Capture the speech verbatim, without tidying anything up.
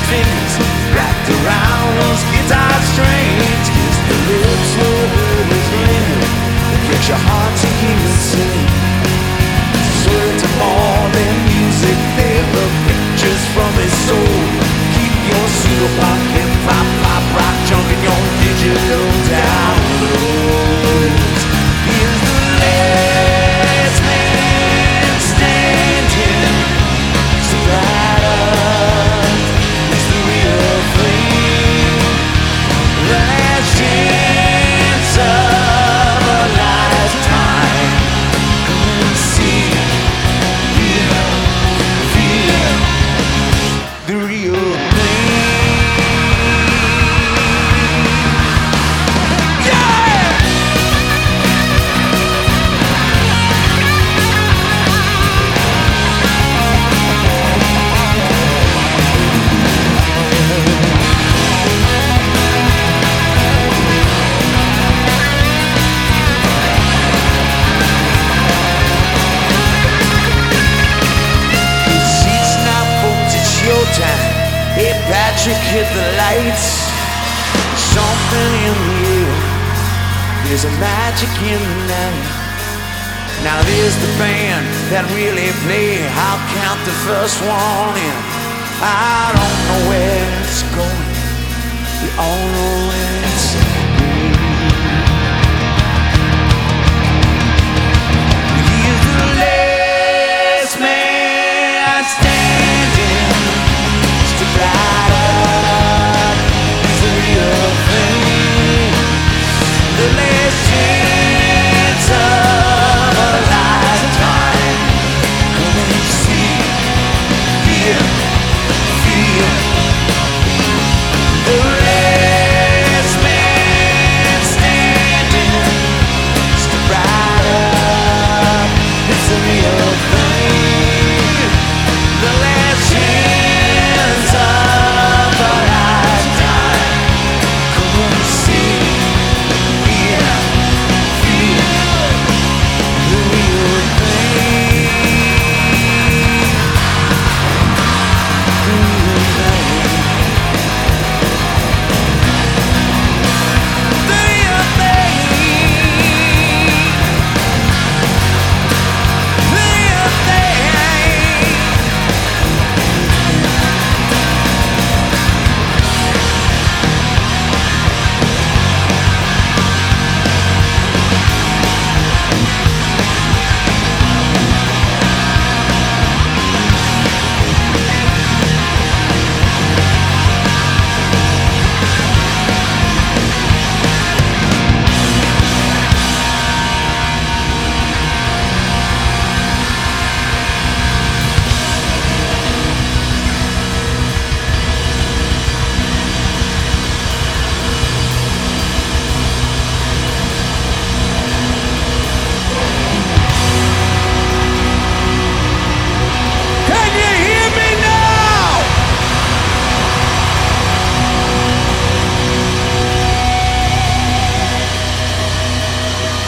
fingers wrapped around those guitar strings. Kiss the lips where hurt is linger. It breaks your heart to hear it sing. Swear to more than music, they're the pictures from his soul. Keep your pseudo pop, hip hop, pop rock junk in your digital downloads. Here's the last man standing. So light up, it's the real thing. Last chance of a lifetime. Come and see, hear, feel the real thing. Time. Hey Patrick, hit the lights. Something in the air. There's a magic in the night. Now there's the band that really play. I'll count the first one in. I don't know where it's going. We all know where it's going.